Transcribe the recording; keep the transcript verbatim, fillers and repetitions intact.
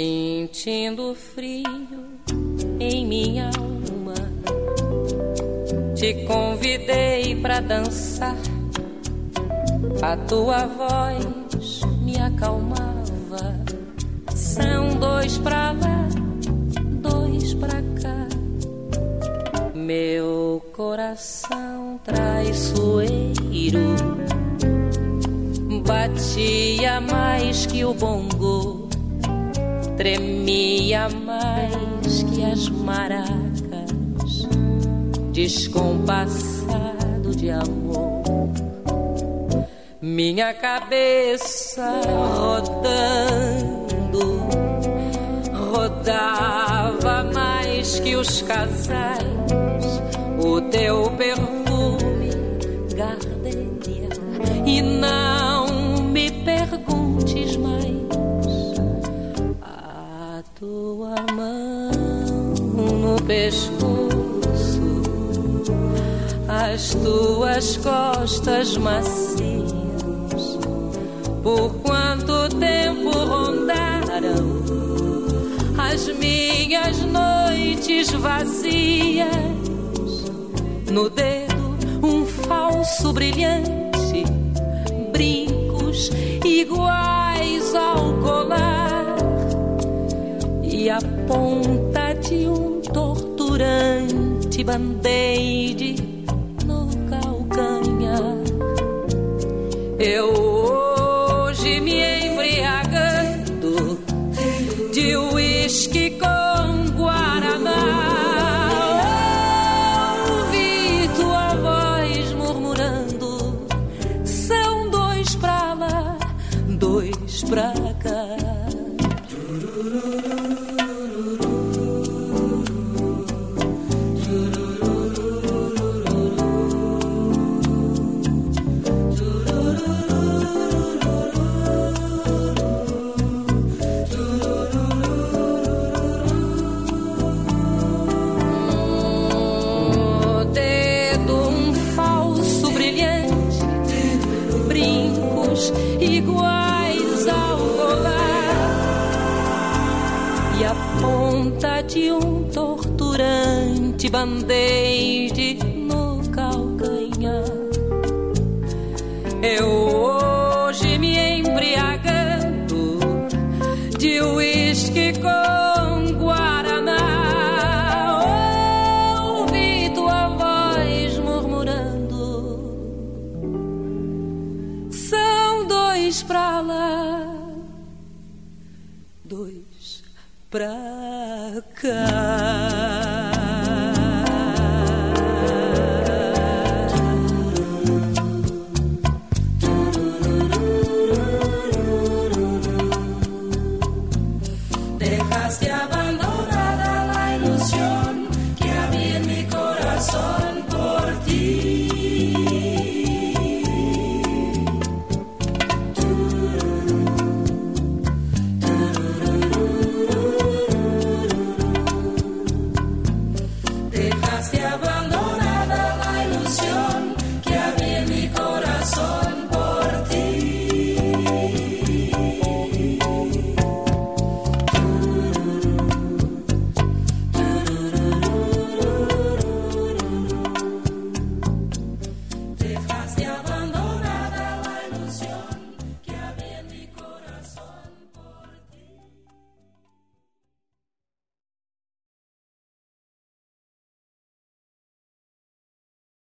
Sentindo frio em minha alma, te convidei pra dançar. A tua voz me acalmava. São dois pra lá, dois pra cá. Meu coração traiçoeiro batia mais que o bongo, tremia mais que as maracas, descompassado de amor. Minha cabeça rodando, rodava mais que os casais. O teu perfume, gardenia, e não me perguntes mais. A tua mão no pescoço, as tuas costas macias, por quanto tempo rondaram as minhas noites vazias. No dedo um falso brilhante, brincos iguais ao colar, e a ponta de um torturante band-aid no calcanhar. Eu hoje me embriagando de uísque com guaraná, ouvi tua voz murmurando: são dois pra lá, dois pra cá. Iguais ao colar, e a ponta de um torturante band-aid no calcanhar. Eu hoje me embriagando de uísque com guaraná, ouvi tua voz murmurando: dois pra lá, dois pra cá.